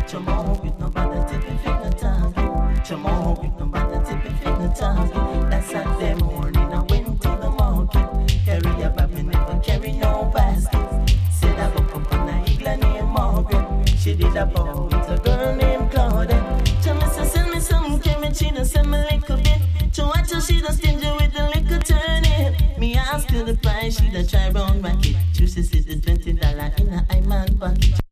Tomorrow with nobody tipping finger talking. Tomorrow with nobody tipping finger talking. That Saturday morning I went to the market. Carry a bag, me never carry no basket. Said I woke up on a higgler named Margaret. She did a bow with a girl named Claudette. Tell me, say, send me some chemistry, to send me a little bit. To watch her, she just stingy with the liquor turning. Me ask her the price, she the try round racket. She says it's $20 in a high man pocket.